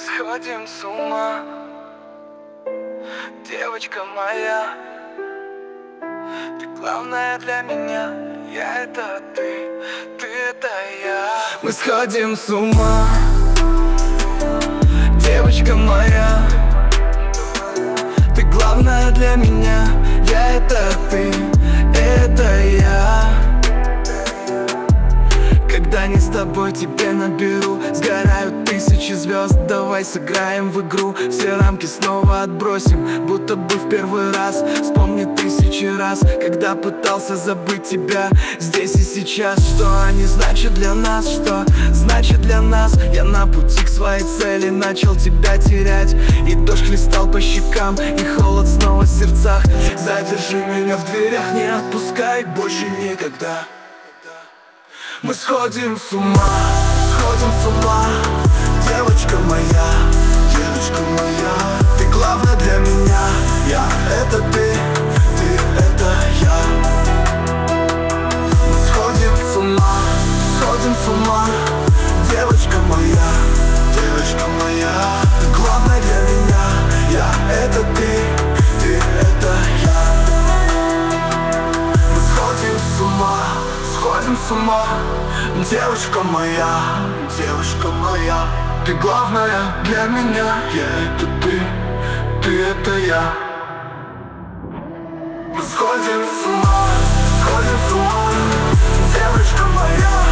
Сходим с ума, девочка моя. Ты главная для меня, я это ты это я. Мы сходим с ума, девочка моя. Ты главная для меня, я это ты это я. Когда не с тобой, тебе наберу. Сгорают тысячи звезд, давай сыграем в игру. Все рамки снова отбросим, будто бы в первый раз. Вспомни тысячи раз, когда пытался забыть тебя здесь и сейчас. Что они значат для нас, что значит для нас. Я на пути к своей цели начал тебя терять. И дождь хлестал по щекам, и холод снова в сердцах. Задержи меня в дверях, не отпускай больше никогда. Мы сходим с ума, девочка моя, девочка моя. Ты главная для меня, я это ты это я. Мы сходим с ума, девочка моя, девочка моя. Ты главная для меня, я это ты это я. Мы сходим с ума, девочка моя, девочка моя. Ты главная для меня, я это ты это я. Мы сходим с ума, девочка моя.